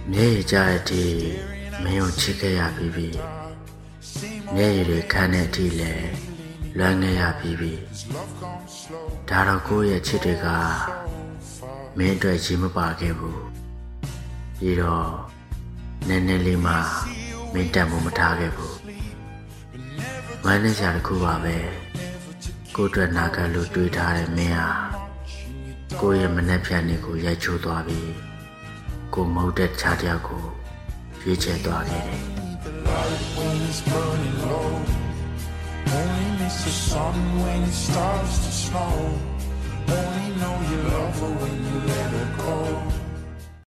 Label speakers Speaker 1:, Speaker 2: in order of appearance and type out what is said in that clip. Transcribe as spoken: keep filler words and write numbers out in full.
Speaker 1: နေကြတဲ့အထိမင်းကိုချစ်ခဲ့ရပြီးပြီမျက်ရည်တွေခမ်းတဲ့အထိလည်းလွမ်းခဲ့ရပြီးပြီဒါတော့ကိုယ့်ရဲ့ချစ်တွေကမင်းအတွက်ကြီးမပါခဲ့ဘူးပြီးတော့နည်းနည်းလေးမှမင်းတန်ဖို့မထားခဲ့ဘူးဝမ်းနေစရာတစ်ခုပါပဲကိုယ့်အတွက်နာခံလို့တွေးထားတဲ့မင်းဟာကိုယ့်ရဲ့မနှက်ဖြန်တွေကိုရိုက်ချိုးသွားပြီးကိုမဟုတ်တဲ့ခြားတယောက်ကိုရွေးချယ်သွားခဲ့တယ်
Speaker 2: Only miss the sun when it starts to snow. Only know you love her when you let her go.